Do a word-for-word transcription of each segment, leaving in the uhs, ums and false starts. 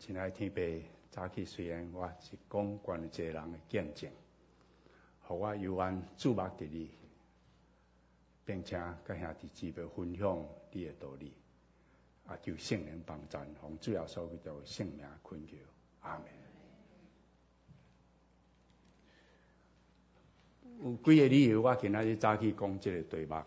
亲爱的天父，早起虽然我是讲关于一个人的见证，互我有缘注目伫你，并且甲兄弟姊妹分享你的道理，啊，求圣灵帮助，奉主耶稣基督的圣名恳求，阿门。有几个理由，我今仔日早起讲这个题目。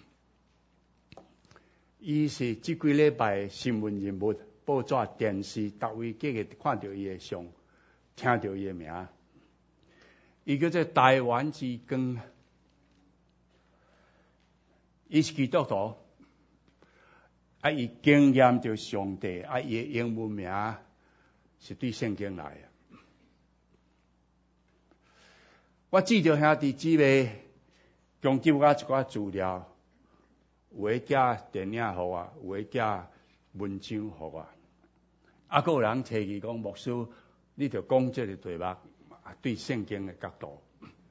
伊是即几礼拜新闻人物、报纸、电视，逐位个个看到伊的相，听到伊的名。伊叫做台湾之光，伊是基督徒，啊，伊经验着上帝，啊，伊的英文名是对圣经来的。我记着兄弟姊妹共给我一寡资料，有诶寄电影互我，有诶寄文章互我，啊，还有人提议讲牧师，你着讲这个题目，啊，对圣经的角度。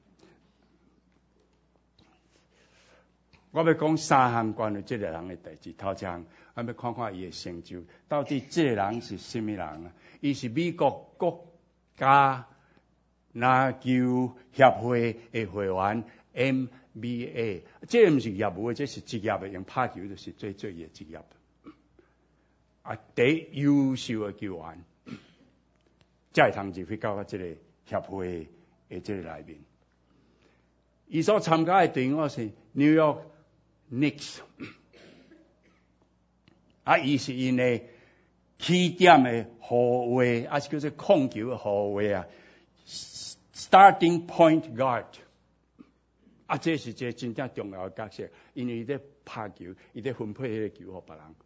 我要讲三项关于这个人的代志。头一项，我要看看伊的成就，到底这个人是什么人啊？伊是美国国家篮球协会的会员 N B A， 这毋是业务的，这是职业的，用拍球就是最最的职业。啊，第优秀的球员，才会通入去到这个协会的这个内面。伊所参加的队伍是 New York Knicks， 啊，伊是因的起点的后卫，啊是叫做控球的后卫啊。Starting point guard， 啊，这是一个真正重要的角色，因为伊在拍球，伊在分配迄个球给别人。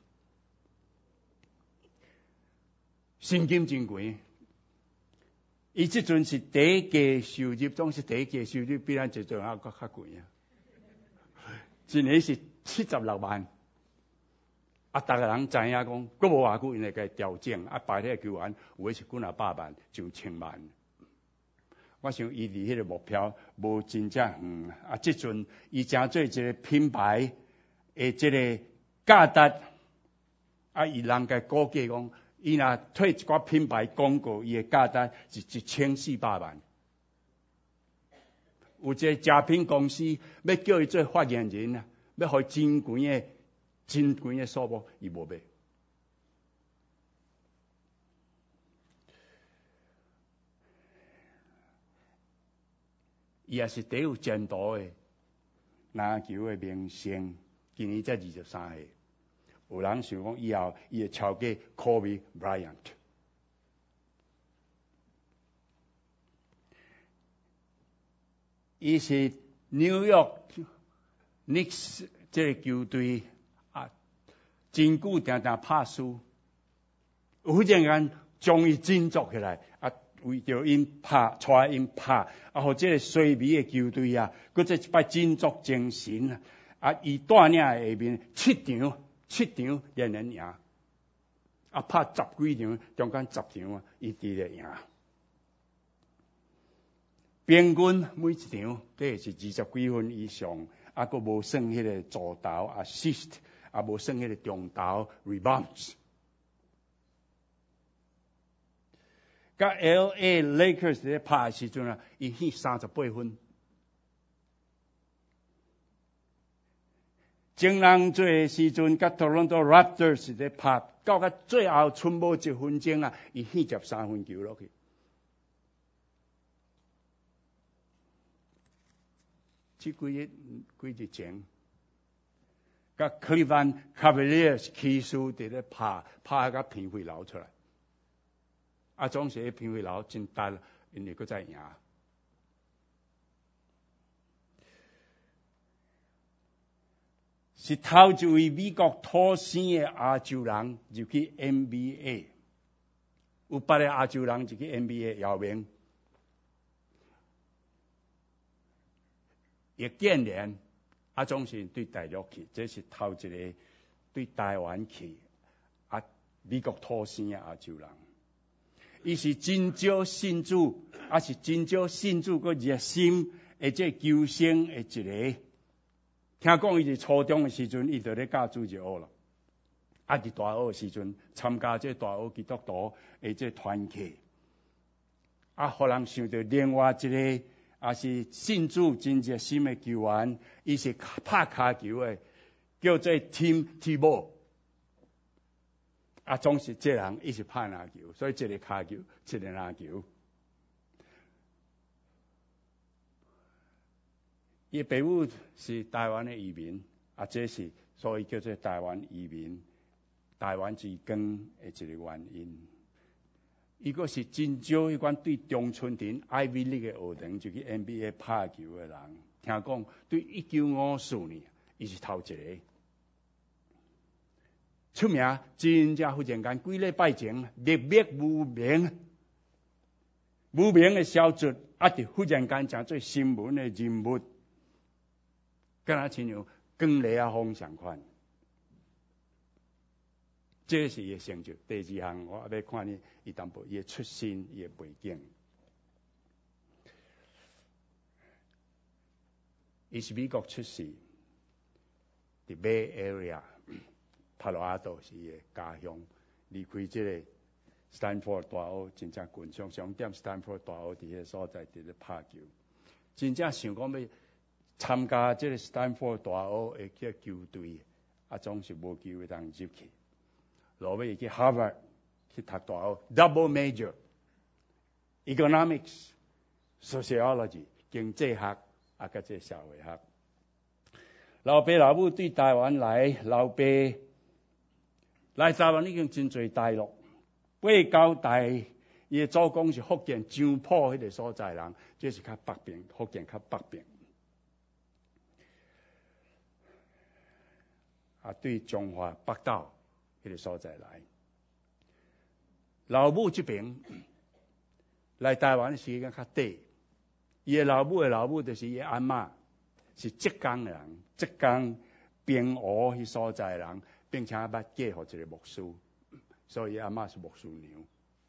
薪金真贵，伊即阵是第一届收入，总是第一届收入比咱这阵还搁较贵啊！一年是七十六万，啊，逐个人知影讲，搁无偌久因会甲调整，啊，排迄个球员有诶是几若百万，上千万。我想伊离迄个目标无真正远啊！即阵伊正做一个品牌诶，即个价值啊，伊人家估计讲，伊若推一寡品牌广告，伊诶价值是一千四百万。有一个食品公司要叫伊做发言人啊，要互真贵诶、真贵诶数目，伊无买。伊也是第有前途的篮球的明星，今年才二十三岁。有人想讲以后伊会超过 Kobe Bryant。伊是 New York Knicks 这个球队啊，真久定定拍输，忽然间将伊振作起来啊！为着因拍，带因拍，啊，互这个衰微的球队啊，佮这一摆振作精神啊！啊，伊带领下面七场，七场连连赢，啊，拍十几场，中间十场啊，伊直咧赢。平均每一场都是二十几分以上，啊，佮无算迄个助投 assist， 啊，无算迄个中投 rebounds。甲 L A Lakers 咧拍的时阵啊，伊起三十八分。前人做的时阵，甲 Toronto Raptors 咧拍，到甲最后剩无一分钟啊，伊起十三分球落去。即几日几日前，甲 Cleveland Cavaliers 骑士伫咧拍，拍甲片会流出来。啊，总是片尾楼真大，因为佮再赢。是头一位美国土生的亚洲人入去 N B A， 有别个亚洲人入去 N B A 姚明，叶建联，啊，总是对大陆去，这是头一个对台湾去，啊，美国土生的亚洲人。伊是真少信主，啊是真少信主个热心，而且求生的一个。听讲伊是初中的时阵，伊就咧教主就学了， 啊，伫大学时阵参加这大学基督徒的这团契，啊，互人想到另外一个也是信主真热心的球员，伊是拍骹球的，叫做 Tim Tebow。啊，总是这人伊是拍篮球，所以一个骹球，一个篮球。伊父母是台湾的移民，啊，这是所以叫做台湾移民。台湾之光的一个原因，伊个是真少迄款对中春田 Ivy League 嘅学堂，就去 N B A 拍球嘅人，听讲对一九五四年，伊是头一个出名，真正忽然间几礼拜前，历灭无名、无名嘅小卒，啊，就忽然间成做新闻嘅人物，敢若亲像光雷啊风相款。这是伊的成就。第二项，我要看你伊淡薄伊的出身，伊的背景。伊是美国出世，伫 Bay Area， 帕罗阿多是伊的家乡。离开这个 Stanford 大学，真正近，常常踮 Stanford 大学伫个所在伫咧拍球。真正想讲要参加这个 Stanford 大学的球队，啊，总是无机会当入去。落尾去 Harvard 去读大学 ，double major，economics、sociology 经济学啊，甲这社会学。老爸老母对台湾来，老爸来台湾已经真侪代陆，八九代，伊的祖公是福建漳浦迄个所在人，这是较北边，福建较北边。啊，对中华北岛。迄个所在来，老母这边来台湾的时间较短，伊的老母的老母就是伊阿嬷，是浙江的人，浙江平湖迄所在的人，并且捌嫁互一个牧师，所以阿嬷是牧师娘。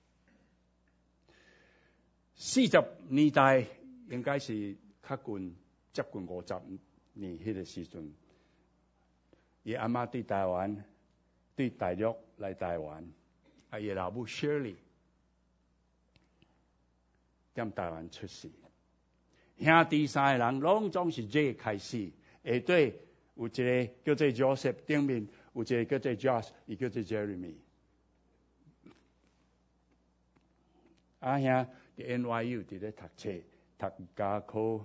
四十年代应该是较近接近五十年迄个时阵，伊阿嬷对台湾。对大陆来台湾，啊，伊老母 Shirley 踮台湾出世，兄弟三个人拢总是 J 开始，下底有一个叫做 Joseph， 顶面有一个叫做 Josh， 伊叫做 Jeremy。啊兄伫 N Y U 伫咧读册，读家科。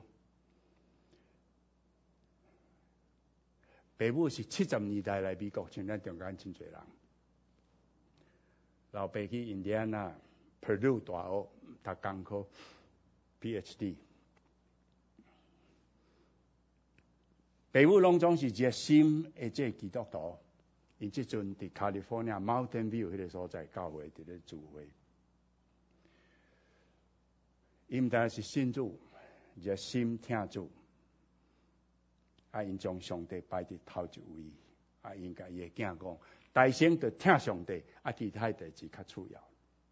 爸母是七十年代来美国，像咱中间真侪人。老爸去印第安纳 Purdue 大学读工科 P H D。爸母拢总是热心的这基督徒，伊即阵伫 California Mountain View 迄个所在教会伫咧聚会。伊毋但是信主，热心听主。啊！因将上帝摆伫头一位，啊！因甲伊个囝讲，大声着听上帝，啊！其他代志较次要。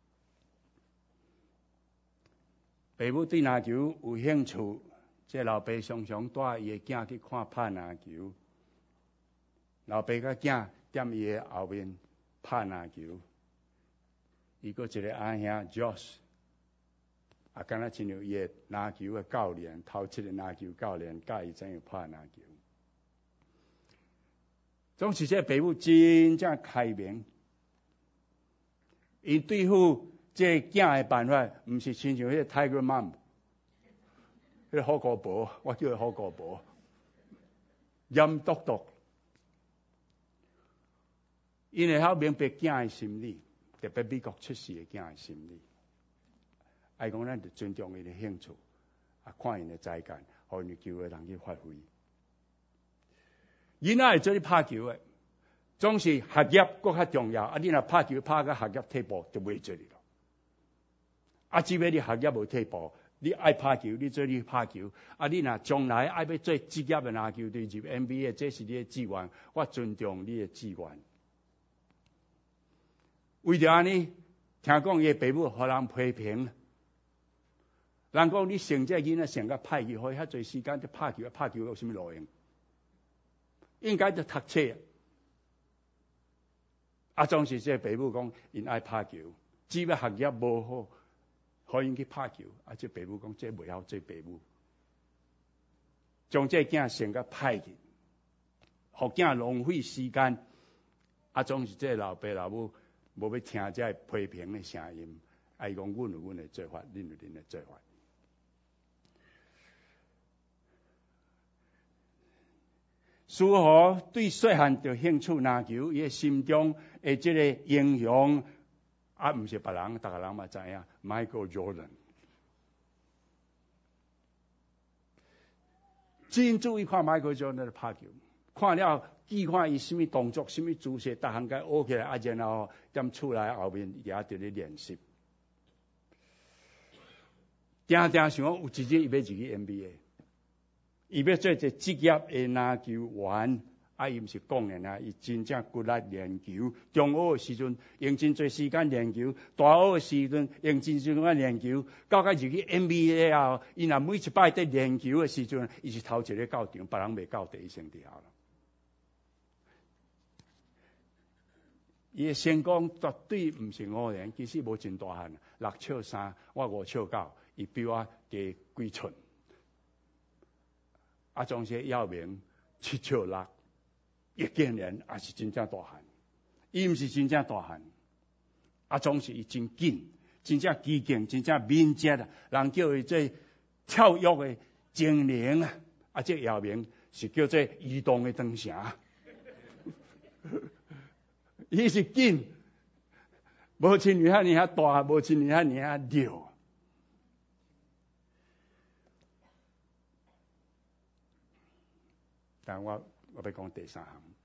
爸母对篮球有兴趣，这老爸常常带伊个囝去看拍篮球。老爸甲囝踮伊个后面拍篮球。伊个一个阿兄 Josh， 啊，敢若亲像伊个篮球个教练，头七个篮球教练教伊怎样拍篮球。总是这爸母真正开明，伊对付这囝的办法，毋是亲像迄个 Tiger Mom， 迄个好姑婆，我叫伊好姑婆，严笃笃。因会晓明白囝的心理，特别美国出世的囝的心理。爱讲咱就尊重伊的兴趣，啊，看因的才干，互因球会人去发挥。囡仔会做咧拍球的，总是学业搁较重要。啊，你若拍球拍到学业退步，就袂做哩咯。啊，只要你学业无退步，你爱拍球，你做你拍球。啊，你若将来爱要做职业的篮球队入 N B A， 这是你的志愿，我尊重你的志愿。为着安尼，听讲伊的爸母互人批评，人讲你生这囡仔生甲歹去，花遐侪时间在拍球，拍球有啥物路用？应该就读册。 啊，总是这爸母讲，因爱拍球，只要学业无好，可以去拍球。啊，这爸母讲，这袂晓做爸母，将这囝生甲歹去，互囝浪费时间。啊，总是这老爸老母无要听这批评的声音，啊，伊讲阮有阮的做法，恁有恁的做法。如何对细汉就兴趣篮球，伊心中的这个英雄，啊，唔是别人，大家人嘛知影 ，Michael Jordan， 真注意看 Michael Jordan 的拍球，看了记看伊什么动作、什么姿势，逐项该学起来，啊，然后踮厝内后面也伫咧练习。定定想讲有一日伊要入去 N B A。伊要做一个职业的篮球员，啊，伊毋是讲的啦，伊真正骨力练球。中学的时阵用真侪时间练球，大学的时阵用真侪时间练球，到甲入去 N B A 后，伊若每一摆在练球的时阵，伊是头一个到场，别人未到第一先伫下了。伊的成功绝对毋是偶然，其实无真大汉，六尺三，我五尺九，伊比我加几寸。啊，总是要命七尺六，一竟然也是真正大汉，伊毋是真正大汉，啊，总是伊真紧，真正机警，真正敏捷啊！人叫伊做跳跃的精灵啊！啊，这要命是叫做移动的灯城，伊是紧，无像你遐尼遐大，无像你遐尼遐溜。但我我要讲第三项，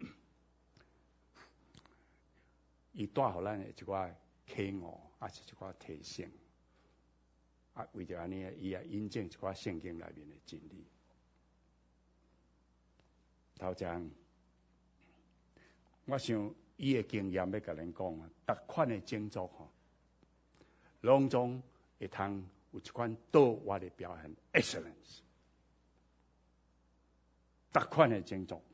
伊带互咱的一寡启悟，也是一寡提醒，啊，为着安尼，伊也印证一寡圣经内面的真理。头前，我想伊的经验要甲恁讲啊，逐款的工作吼，拢总会通有一款倒我的表现 ，excellence。逐款的工作，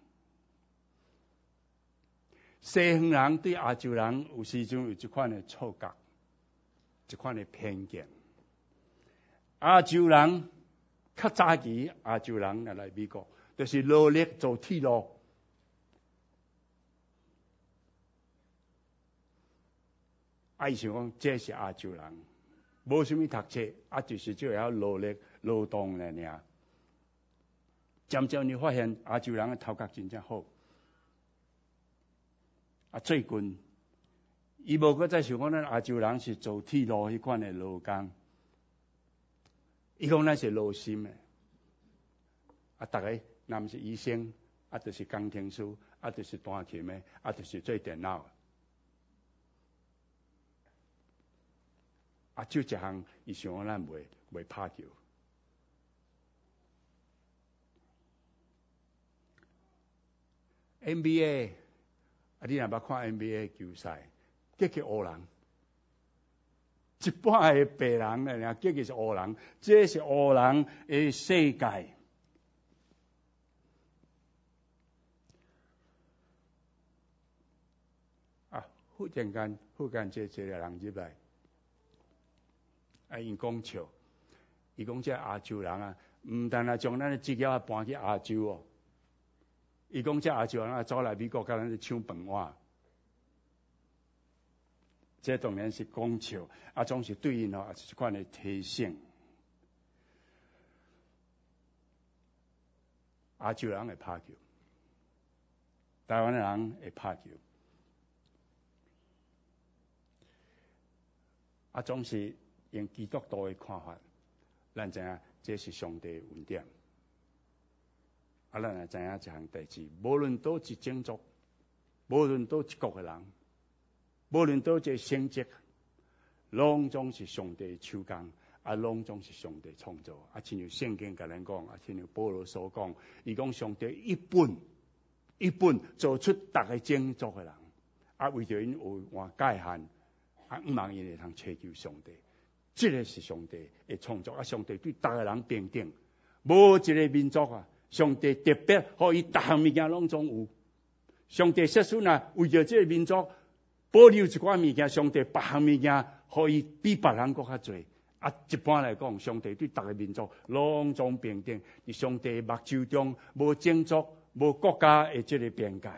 西方人对亚洲人有时阵有一款的错觉，一款的偏见。亚洲人较早期，亚洲人来美国，就是努力做铁路。啊，伊想讲这是亚洲人，无什么读册，啊，就是只会晓努力劳动了尔。渐渐你发现亚洲人的头壳真正好，啊，最近伊无搁再想讲咱亚洲人是做铁路迄款的劳工，伊讲咱是劳心的，啊，逐个若毋是医生，啊，就是工程师，啊，就是弹琴的，啊，就是做电脑的，啊，就一项伊想讲咱袂袂拍球。N B A， 啊，你若捌看 N B A 球赛，结局黑人，一半的白人咧，结局是黑人，这是黑人的世界。啊，忽然间，忽然间，一个人入来，啊，因讲笑，伊讲这亚洲人啊，毋但啊将咱的职业搬去亚洲哦。伊讲这亚洲人走来美国，甲咱咧抢饭碗，这当然是讲笑，啊，总是对因哦，也是一款的提醒。亚洲人会拍球，台湾人会拍球，啊，总是用基督徒的看法，咱知影这是上帝的恩典。啊，咱也知影一项代志，无论倒一种族，无论倒一国的人，无论倒一个性质，拢总是上帝的手工，啊，拢总是上帝创造。啊，亲像圣经甲咱讲，啊，亲像保罗所讲，伊讲上帝一本一本做出逐个种族的人，啊，为着因有换界限，啊，毋茫因会通祈求上帝。这个是上帝的创造，啊，上帝对逐个人平等，无一个民族啊。上帝特别互伊逐项物件拢总有。上帝说出来，为着这个民族， 保留一寡物件，上帝别项物件可以比别人更较侪。啊，一般来讲，上帝对逐个民族拢总平等，伫上帝目睭中无种族、无国家的这个边界。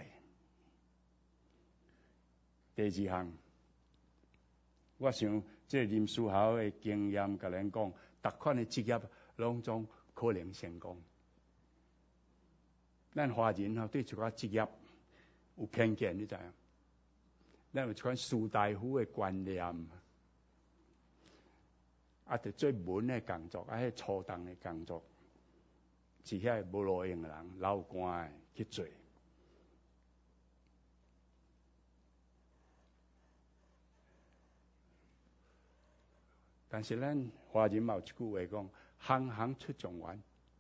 第二项，我想这林书豪的经验甲咱讲，逐款的职业拢总可能成功。咱华人吼对一寡职业有偏见，你知影？咱有一款士大夫的观念，啊，着做文的工作，啊，迄粗重的工作，是遐无路用的人、老官的去做。但是咱华人嘛有一句话讲，行行出状元。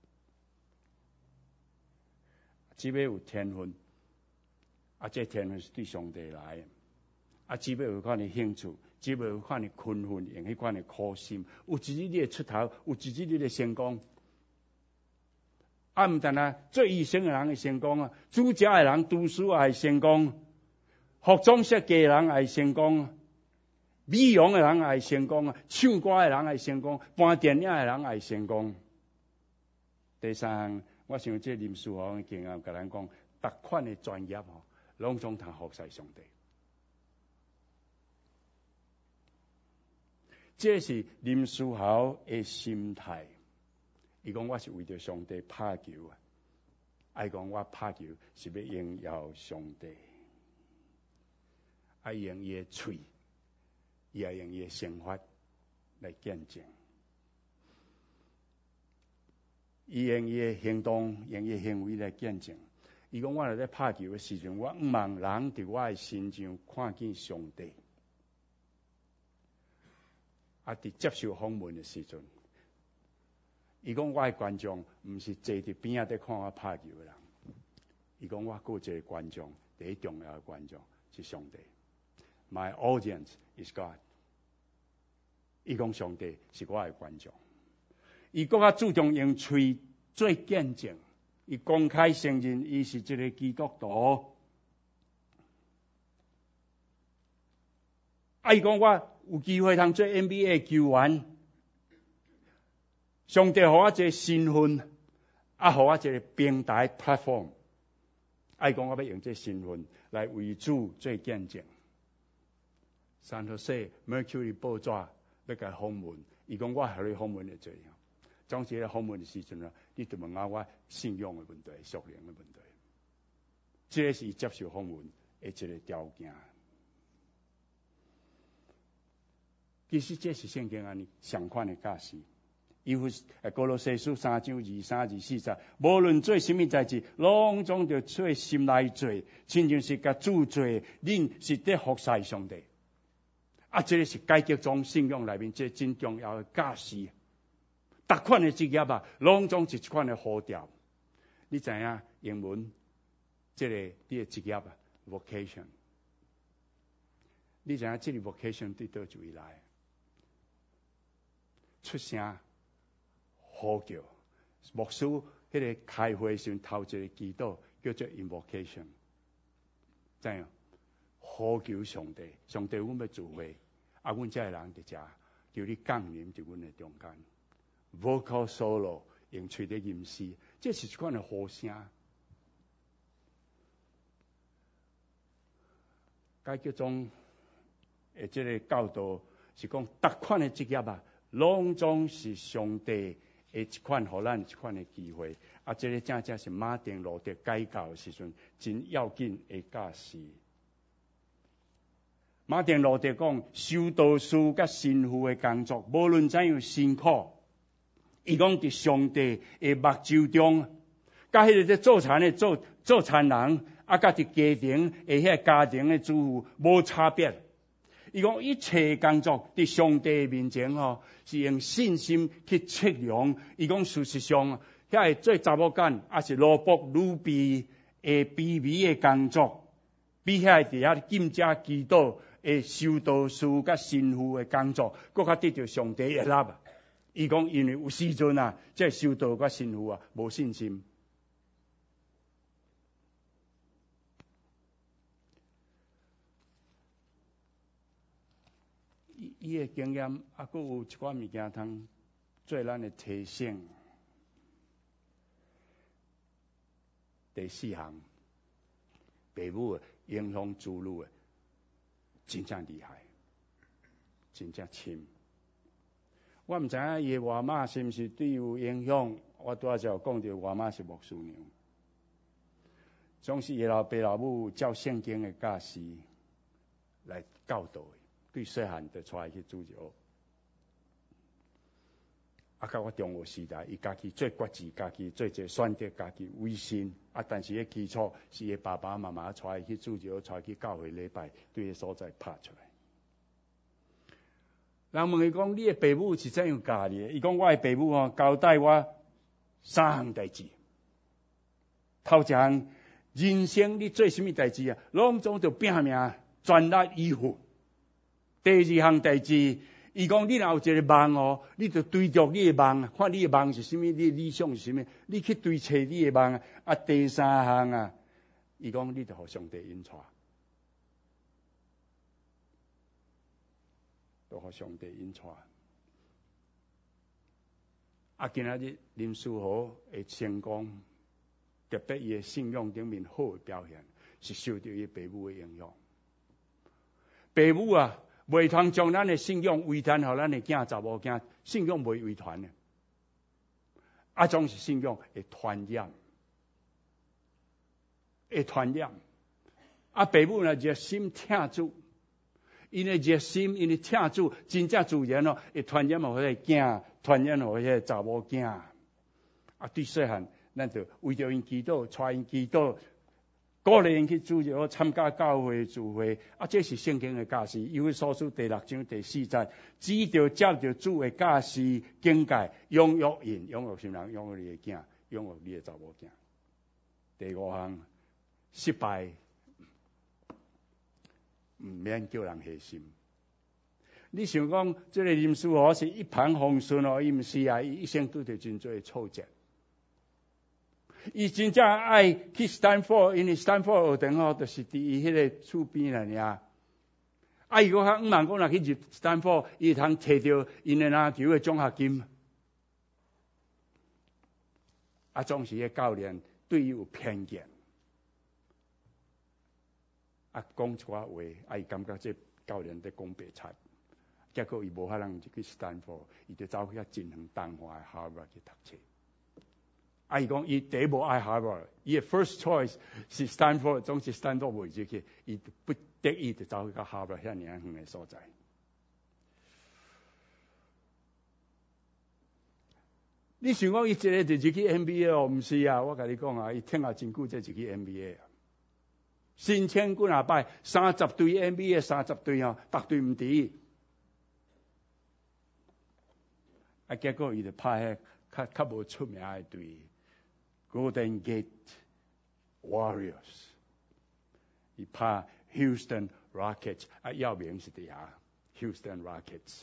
只要有天分，啊，这天分是对上帝来的。啊，只要有款的兴趣，只要有款的勤奋，用迄款的苦心，有一日你会出头，有一日你会成功。啊，毋但啊，做医生的人会成功啊，主家的人读书也会成功，服装设计的人也会成功，美容的人也会成功啊，唱歌的人也会成功，搬电影的人也会成功。第三项，我想这林书豪的经验甲咱讲，逐款的专业吼，拢总通服侍上帝。这是林书豪的心态。伊讲我是为着上帝拍球啊，爱讲我拍球是要荣耀上帝，爱用伊的嘴，也用伊的生活来见证。伊用伊的行动，用伊的行为来见证。伊讲我咧拍球的时阵，我毋望人伫我的身上看见上帝。啊！伫接受访问的时阵，伊讲我的观众毋是坐伫边仔伫看我拍球的人，伊讲我有一个观众，第一重要的观众是上帝。My audience is God。伊讲上帝是我的观众。伊更较注重用喙做见证，伊公开承认伊是一个基督徒。啊！伊讲我有机会通做 N B A 球员，上帝予我一个身份，啊，予我一个平台 platform。啊，伊讲我要用这身份来为主做见证。三号说 Mercury 报纸要甲访问，伊讲我互你访问会做。总之咧访问的时阵啊，你就问下我信仰的问题、属灵的问题。这是接受访问的一个条件。其实这是圣经安尼相款的假释。伊弗诶，哥罗西书三章二三二四节，无论做什么代志，拢总着做心内做，亲像是甲主做，恁是伫服侍上帝。啊，这个是改革中信仰内面这真重要的假释。逐款的职业啊，拢总是一款的呼召。你知影英文这个你的职业啊 ，vocation。你知影这个 vocation 对倒一位来？出声呼叫，牧师迄个开会时头一个祈祷叫做 invocation， 知影？呼求上帝，上帝，阮要聚会，啊，阮这个人伫遮，叫你降临伫阮的中间。vocal solo 用喙咧吟诗，这是一款的呼声。改革中诶，这个教导是讲，逐款的职业啊，拢总是上帝诶一款，互咱一款的机会。啊，这个正正是马丁路德改教的时阵真要紧的假释。马丁路德讲，修道士甲神父的工作，无论怎样辛苦，伊讲伫上帝的目睭中，甲迄个咧做田的做做田人，啊，甲伫家庭的遐家庭的主妇无差别。伊讲一切工作伫上帝面前吼，是用信心去测量。伊讲事实上，遐个做查某干，也是萝卜女婢的卑微的工作，比遐个伫遐禁食祈祷的修道士甲神父的工作，更较得到上帝的纳。伊讲因为有时阵啊，这修道甲神父啊无信心。 伊的经验，啊，佫有一寡物件通做咱的提醒。第四项，父母影响子女的，真正厉害，真正深。我毋知影伊的外妈是毋是对有影响。我拄仔才有讲到外妈是牧师娘，总是伊老爸老母照圣经的教示来教导的，对细汉就带去主教。啊，到我中学时代，伊家己做决志，家己做一个选择，家己委身。啊，但是迄基础是伊爸爸妈妈带去主教，带去教会礼拜，对迄所在拍出来。人问伊讲：你的父母是怎样教你的？伊讲：我的父母哦，交代我三项代志。头一项，人生你做什么代志啊？拢总着拼命，全力以赴。第二项代志。伊讲：你若有一个梦哦，你就追逐你的梦，看你的梦是什么，你的理想是什么，你去追找你的梦。啊，第三项啊，伊讲你就互上帝引带，就互上帝引带。啊，今仔日林书豪的成功，特别伊的信仰顶面好的表现，是受到伊父母的影响。父母啊！袂通将咱的信仰遗传互咱的囝查某囝，信仰袂遗传的，啊，总是信仰会传染，会传染。啊，父母若热心听主，因为热心，因为听主，真正自然哦，会传染互迄个囝，传染互迄个查某囝。啊，对细汉，咱就为着因祈祷，带因祈祷。鼓励因去主教参加教会聚会，啊，这是圣经的教示。以弗所书第六章第四节，只着接着主的教示境界，养育因，养育什么人？养育你的囝，养育你的查某囝。第五项，失败唔免叫人灰心。你想讲，这个林书豪是一帆风顺哦？伊毋是啊，伊一生拄着真多挫折。伊真正爱去斯坦福，因为斯坦福学堂吼，就是伫伊迄个厝边啦尔。啊，伊讲五万讲若去入斯坦福，伊通摕到因的篮球的奖学金。啊，总是迄教练对伊有偏见。啊，讲一寡话，啊，伊感觉这教练在讲白贼，结果伊无法通去斯坦福，伊就走去遐真远东华的哈佛去读册。啊！伊讲伊第一步爱哈佛，伊的 first choice 是 Stanford， 总是 Stanford 袂入去，伊不得已就走去到哈佛遐尔远的所在。你想讲伊一个就入去 M B A 哦？毋是啊，我甲你讲啊，伊听啊真久才入去 M B A 啊。申请几若摆，三十队 M B A， 三十队哦，逐队毋伫。啊，结果伊就拍迄较较无出名的队。Golden Gate Warriors， 伊拍 Houston Rockets， 啊，要名是伫遐 Houston Rockets。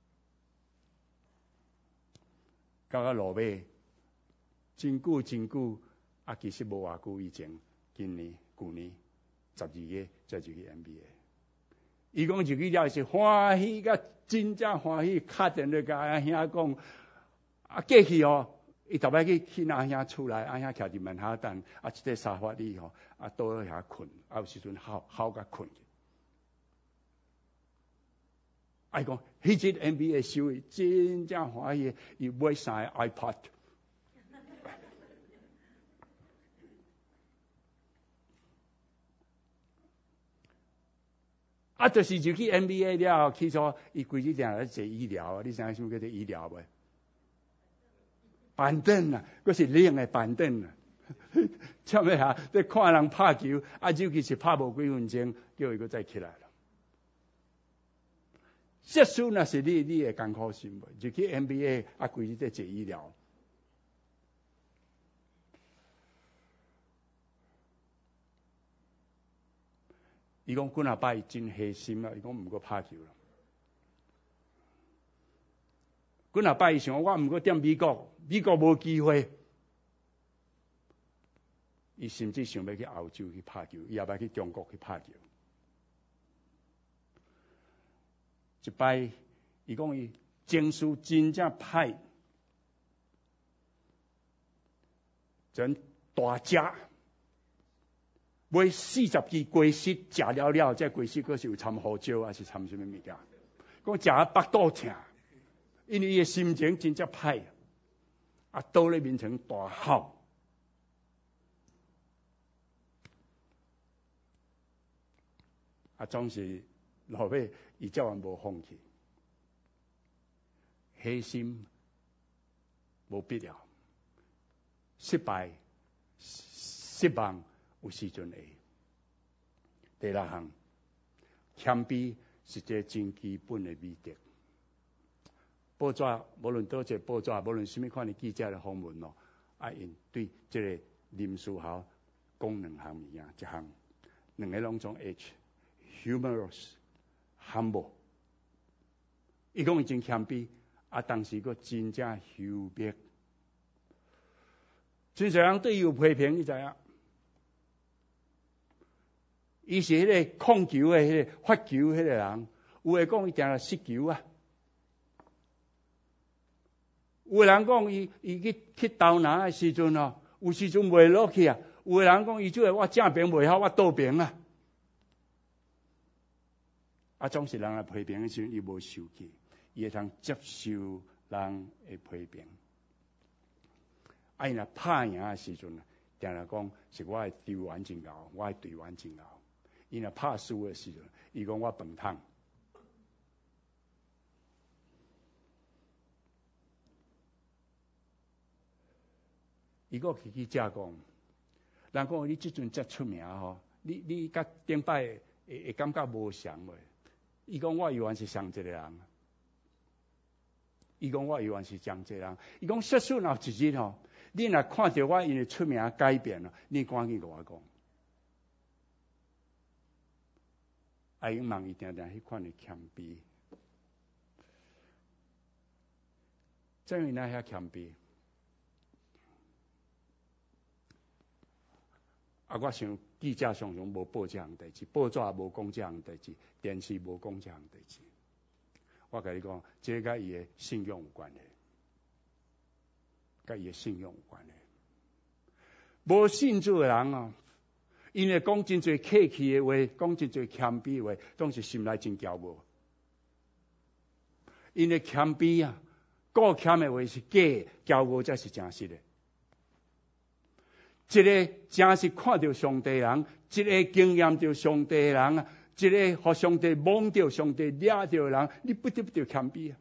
到到落尾，真久真久，啊，其实无偌久以前，今年、去年十二月才入去 N B A。伊讲入去了是欢喜甲真正欢喜，敲电话甲阿兄讲，啊，过去哦。伊逐摆去去阿兄厝内，阿兄徛伫曼哈顿，啊，即个沙发里吼，啊，倒喺遐困，啊，有时阵好好甲困去。啊，伊讲，迄日 N B A 收伊真正欢喜，伊买三个 iPad。啊，就是入去 N B A 了，起初伊规日定来坐医疗，你知影什么叫做医疗袂？板凳啊，嗰是冷的板凳啊！怎么啊？在看人拍球，啊，尤其是拍无几分钟，叫伊个再起来了。结束那是你你的艰苦心袂？就去 N B A 啊，规日在坐医疗。伊讲几若摆真黑心啊！伊讲毋过拍球了。几若摆伊想我毋过踮美国，美国无机会。伊甚至想要去澳洲去拍球，伊也要去中国去拍球。一摆伊讲伊情绪真正歹，真大只，买四十支鸡翅食了了，这鸡翅佫是有掺胡椒，还是掺什么物件？讲食啊腹肚痛，因为伊的心情真正歹，啊倒咧面前大吼。啊，总是落尾，伊照样无放弃，黑心无必要，失败、失望有时阵会。第六项，谦卑是一个真基本的美德。报纸无论倒一个报纸，无论什么款的记者的访问咯，啊，因对这个林书豪讲两项物件，一项两个拢总 H。humorous, humble， 伊讲伊真谦卑，啊，但是佫真正幽默。真侪人对伊有批评，你知影？伊是迄个控球的、迄个发球迄个人，有诶讲伊定来失球啊，有诶人讲伊伊去去投篮诶时阵哦，有时阵袂落去啊，有诶人讲伊即个我正边袂晓，我倒边啊。啊，总是人来批评的时候，伊无受气，伊会通接受人的批评。啊，伊若拍赢的时阵，定来讲是我的队员真牛，我的队员真牛。伊若拍输的时阵，伊讲我饭桶。伊个去去遮讲，人讲你即阵遮出名吼，你你甲顶摆会会感觉无像袂？伊讲我永远是上一个人，伊讲我永远是上一个人。伊讲说说若一日吼，你若看到我因为出名改变了，你赶紧甲我讲。啊，因望伊定定迄款的谦卑，正因那遐谦卑。啊，我想记者常常无报这项代志，报纸也无讲这项代志，电视无讲这项代志。我甲你讲，这甲伊的信用有关系，甲伊的信用有关系。无信主的人哦，因为讲真侪客气的话，讲真侪谦卑的话，拢是心内真骄傲。因为谦卑啊，顾谦的话是假，骄傲才是真实的。一个真是看到上帝的人，一个经验到上帝的人啊，一个互上帝蒙到上帝抓到的人，你不得不得谦卑啊！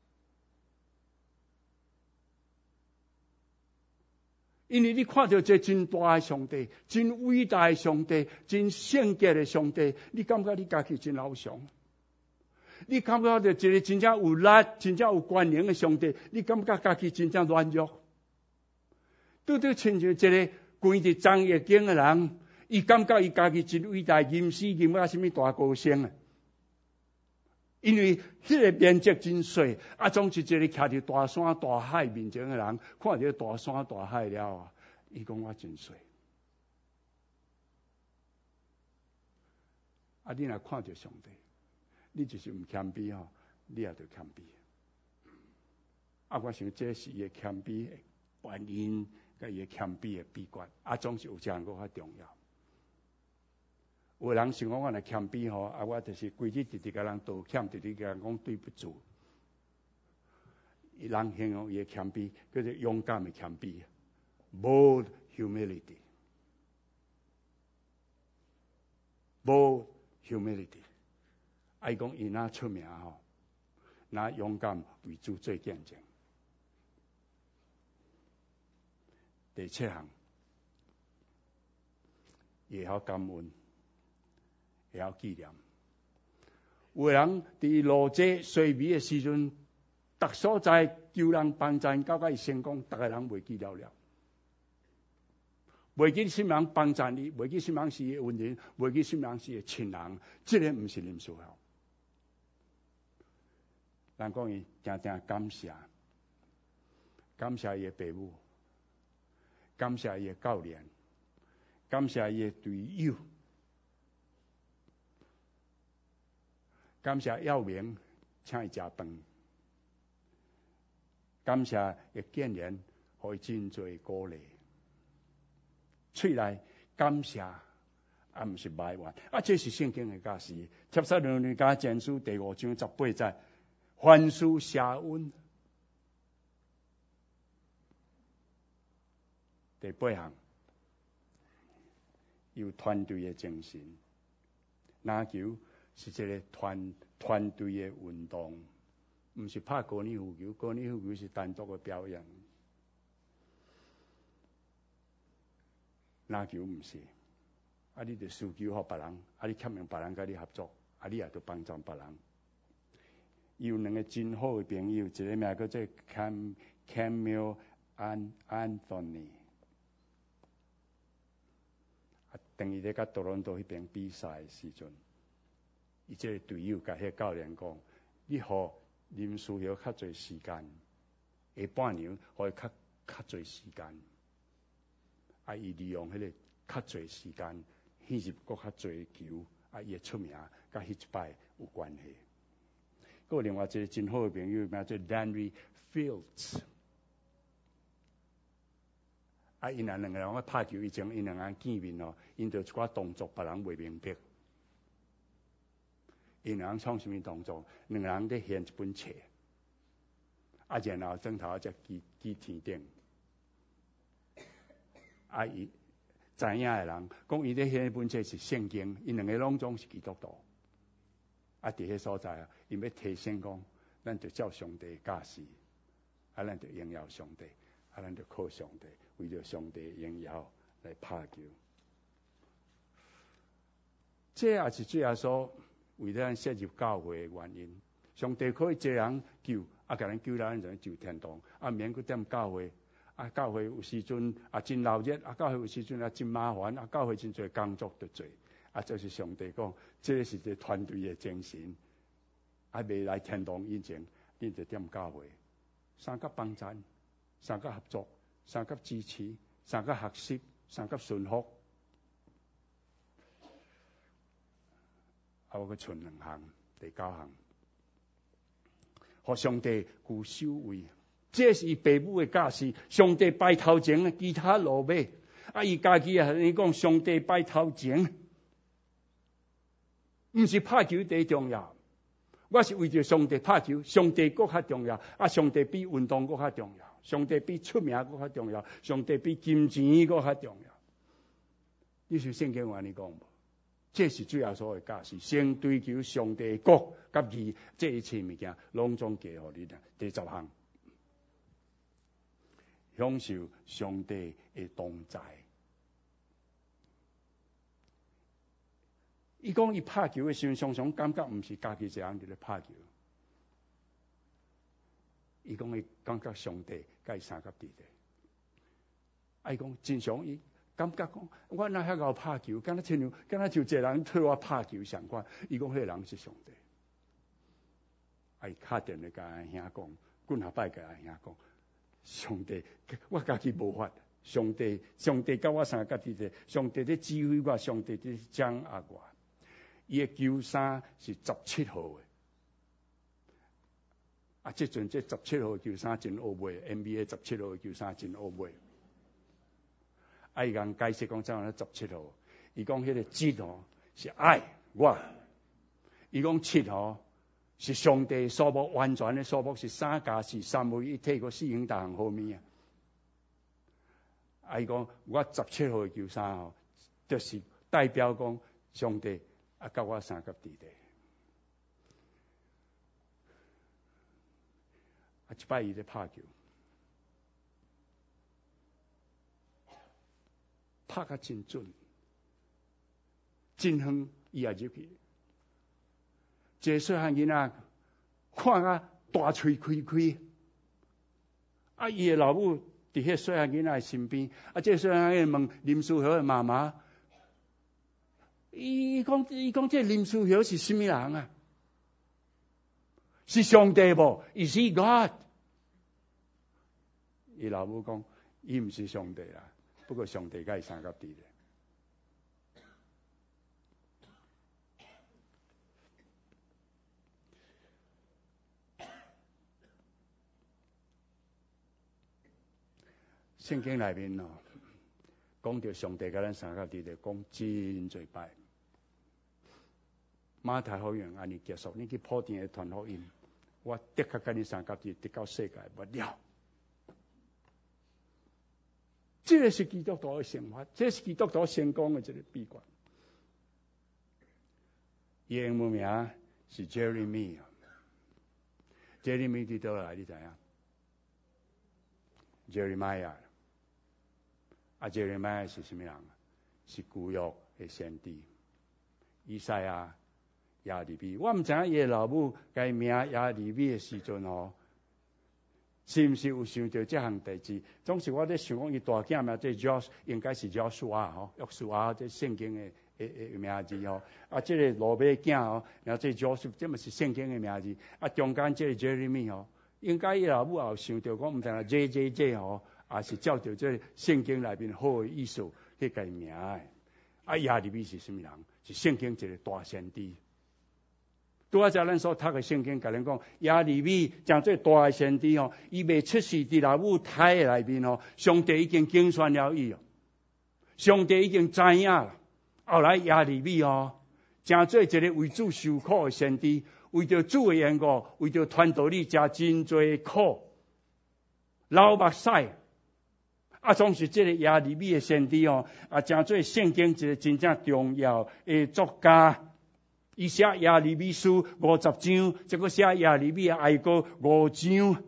因为你看到这真大的上帝，真伟大的上帝，真圣洁的上帝，你感觉你家己真偶像？你感觉到一个真正有力、真正有权能的上帝，你感觉家己真正软弱？拄拄亲像一个关伫张业经的人，伊感觉伊家己真伟大，吟诗吟啊什么大歌星啊！因为迄个面积真小，啊，总是一个徛伫大山大海面前的人，看到大山大海了啊，伊讲我真小。啊，你若看到上帝，你就是唔谦卑吼，你也着谦卑。啊，我想这是伊的谦卑的原因。甲伊个谦卑的秘诀，啊，总是有这样个较重要。有人想讲我若谦卑吼，啊，我就是规日直直甲人道歉，直直甲人讲对不住。人形容伊个谦卑，叫做勇敢的谦卑 ，bold humility，bold humility。爱讲伊那出名吼，那勇敢为主做见证。第七项，也晓感恩，也晓纪念。有人伫路者衰微的时阵，逐所在求人帮助，到甲伊成功，逐个人袂记了了。袂记什么人帮助你，袂记什么人是恩人，袂记什么人是亲人，这个毋是林书豪。人讲伊常常感谢，感谢伊的父母。感谢伊的教练，感谢伊的队友，感谢耀明请伊食饭， 感謝亦竟然可以真多鼓勵，喙內感謝啊，毋是埋怨啊，這是聖經嘅教示。帖撒羅尼迦前書第五章十八節，凡事謝恩。第八項，有團隊嘅精神。籃球是一個團團隊嘅運動，唔是拍高爾夫球，高爾夫球是單獨嘅表演。籃球唔是，啊你著輸球予別人，啊你欠用別人甲你合作，啊你也著幫助別人。有兩個真好嘅朋友，一個名叫做 Cam Camille and Anthony。等於咧，甲多倫多迄邊比賽誒時陣，伊即個隊友甲迄教練講：你互林書豪較濟時間，下半年互伊較較濟時間。啊，伊利用迄個較濟時間，獻入國較濟球，啊，伊會出名，甲迄一擺有關係。佫有另外一個真好誒朋友，名做 Danry Fields。啊！因若兩個人咧拍球以前，因兩個人見面哦，因著一寡動作，別人袂明白。因兩個人創啥物動作？兩個人咧獻一本冊，啊，然後轉頭才舉舉天頂。啊，伊知影誒人講，伊咧獻一本冊是聖經，因兩個攏總是基督徒。啊，佇迄所在啊，因要提醒講，咱著照上帝教示，啊，咱著榮耀上帝，啊，咱著靠上帝。為着上帝榮耀來拍球，這也是主耶穌為了咱設入教會嘅原因。上帝可以借人救，啊，甲咱救咱人就天堂，啊，免去踮教會，啊，教會有時陣啊真鬧熱，啊，教會有時陣啊真麻煩，啊，教會真濟工作得做，啊，就是上帝講，這是一個團隊嘅精神。啊，未來天堂以前，恁就踮教會，三甲幫贊，三甲合作。三級支持，三級學習，三級順服，啊！我個剩兩項，第九項，互上帝顧守位，這是伊父母嘅教示。上帝擺頭前，其他落尾。啊！伊家己啊，你講上帝擺頭前，毋是拍球最重要。我是為着上帝拍球，上帝佫較重要。啊！上帝比運動佫較重要。上帝比出名佫較重要，上帝比金錢佫較重要。呢是聖經有安尼講無？這是主要所謂教示，先追求上帝國甲義，這一切物件攏總加互你啦。第十項，享受上帝嘅同在。伊講伊拍球嘅時陣，常常感覺毋是家己一人佇咧拍球。伊講伊感覺上帝甲伊三甲佇咧，啊伊講真常伊感覺講，我哪遐敖拍球，敢若親像敢若就一個人替我拍球相關。伊講迄個人是上帝。啊伊敲電咧甲阿兄講，幾若擺甲阿兄講，上帝我家己無法，上帝上帝甲我三甲佇咧，上帝咧指揮我，上帝咧掌握我。伊嘅球衫是十七號嘅。啊！即陣即十七號球衫真好買 ，N B A 十七號球衫真好買。啊！伊講解釋講怎樣咧十七號？伊講迄個七號是愛我，伊講七號是上帝數目完全嘅數目，是三加四三位一體個四形大行後面啊！啊！伊講我十七號球衫吼，就是代表講上帝啊，甲我三甲佇咧。啊！一擺伊咧拍球，拍甲真準，真遠伊也入去。這細漢囡仔看啊大喙開開，啊伊嘅老母佇迄細漢囡仔身邊，啊這細漢囡仔問林書豪嘅媽媽，伊講伊講這林書豪是什麼人啊？是上帝無？伊是 God。伊老母講，伊毋是上帝啦，不過上帝甲伊三甲佇咧。 圣经内面哦，讲到上帝甲咱三角地的讲真多摆。马太福音安尼结束，你去普天的传福音，我的确甲你三角地直到世界末了。这个是基督徒的生活，这是基督徒成功的一个秘诀。伊英文名是 Jeremy。Jeremy 伫倒来，你知影 ？Jeremiah。啊 ，Jeremiah 是什么人？是旧约的先知。以赛亚、亚利米，我唔知影伊的老母改名亚利米的时阵哦，是毋是有想到这项代志？总是我咧想讲，伊大囝名这 Josh 应该是 Joshua 吼，约书亚这圣经的诶诶名字吼。啊，这个罗马囝吼，然后这 Josh 这嘛是圣经的名字。啊，中间这个 Jeremy 吼，应该伊老母也有想到讲，唔知影 J J J 吼，也是照着这圣经内面好的意思去改名的。啊，亚利米是什么人？是圣经一个大先知。拄仔才咱所读的圣经，甲咱讲亚利米将做大的先知哦，伊未出世伫老母胎的内面哦，上帝已经拣选了伊哦，上帝已经知影了。后来亚利米哦，将做一个为主受苦的先知，为着主的缘故，为着传道理，吃真多苦，流目屎。啊，总是这个亚利米的先知哦，啊，将做圣经一个真正重要的作家。伊写亚利米书五十章，这个写亚利米的哀歌五章。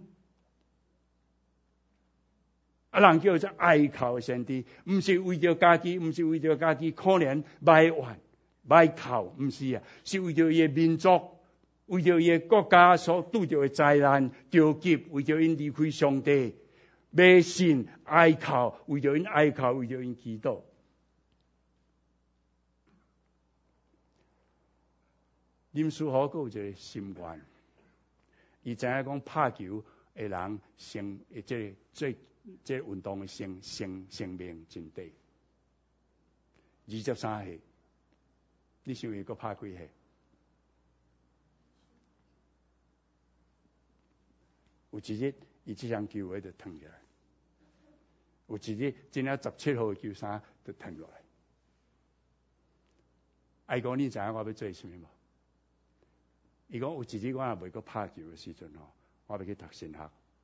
啊，人叫做哀哭的先知，唔是为着家己，唔是为着家己可怜埋怨埋哭，唔是啊，是为着伊的民族，为着伊的国家所拄着的灾难着急，为着因离开上帝。迷信哀哭，为着因哀哭，为着因祈祷。林书豪佫有一个心愿，伊知影讲拍球的人生，即个最即个运动的生生生命真短。二十三岁，你想伊佫拍几岁？有一日，伊即项球鞋就脱起来。有一日，今仔十七号的球衫就脱落来。爱讲你知影我要做什么无？伊讲有一日我也袂阁拍球的时阵吼，我要去读神学。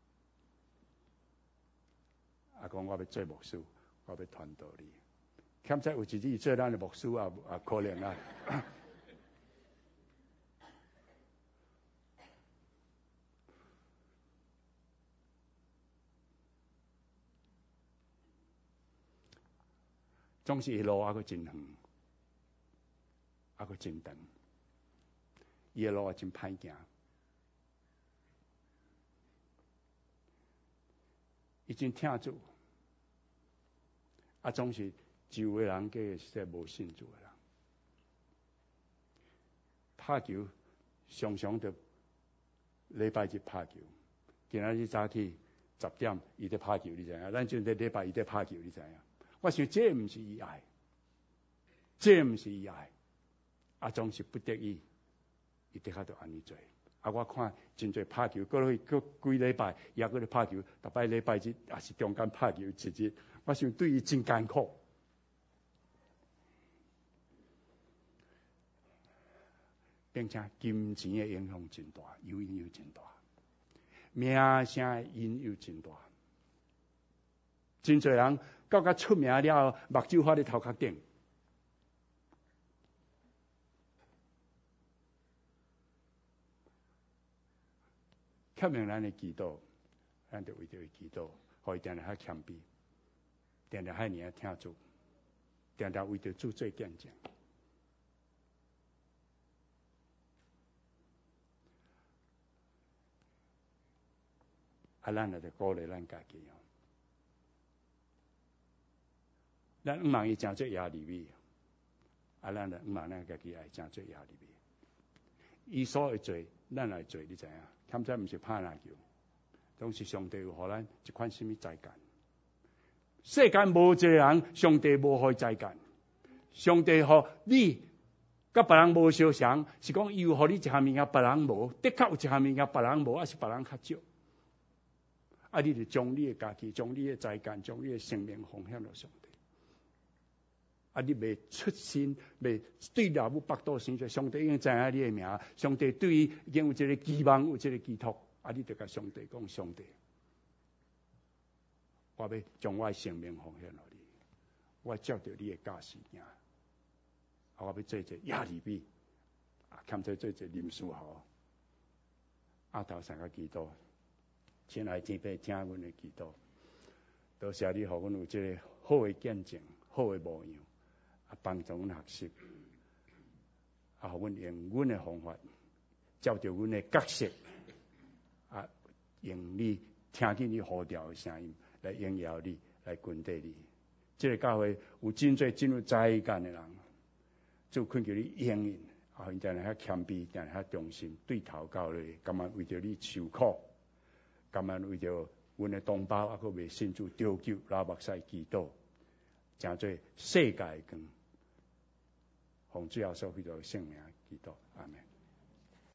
啊，讲我要做牧师，我要传道理。欠在有一日做咱的牧师也也可能啊。总是一路还阁真远，还阁真长，伊的路也真歹行。伊真听主，啊，总是周围人计实在无信主的人。拍球常常就礼拜日拍球，今仔日早起十点伊在拍球，你知影？咱就在礼拜伊在拍球，你知影？我想这毋是伊爱，这毋是伊爱，啊，总是不得已，伊得较着安尼做。啊，我看真侪拍球，过去过几礼拜也过咧拍球，逐摆礼拜日也是中间拍球一日，我想对伊真艰苦。并且金钱的影响真大，诱因又真大，名声的因又真大。真侪人到甲出名了后，目睭发咧头壳顶。欠命咱的祈祷，咱就为着伊祈祷，互伊定定较谦卑，定定较尔啊听主，定定为着主做见证。啊，咱也着鼓励咱家己哦。咱毋望伊真做亚利米，啊，咱就毋望咱家己爱真做亚利米。伊所会做，咱来做，你知影？欠在毋是拍篮球，拢是上帝有互咱一款什么才干。世间无一个人，上帝无互才干。上帝互你，甲别人无相像，是讲伊有互你一项物件，别人无。的确有一项物件，别人无，还是别人较少。 啊，你就将你的家己、将你的才干、将你的生命奉献给上帝。啊，你未出心，未对老母巴肚生出，上帝已经知影你的名，上帝对伊已经有一个期望，有一个寄托。啊，你就甲上帝讲，上帝，我要将我的生命奉献给你，我照着你的教示行。啊，我要做一个亚利比，啊，兼做做一个林书豪。啊，头三个祈祷，亲爱的天父，听阮的祈祷，多谢你，互阮有这个好的见证，好的模样，啊，帮助阮学习，啊，互阮用阮的方法，照着阮的角色，啊，用你听见你呼召的声音来荣耀你，来尊戴你。这个教会有真侪进入才干的人，就恳求你应允。啊，现在较谦卑，但系较忠心，对头到尾，甘愿为着你受苦，甘愿为着阮的同胞，啊，佫未信主得救，拉目屎祈祷，诚做世界的光，奉主耶稣基督的圣名祈祷，阿门。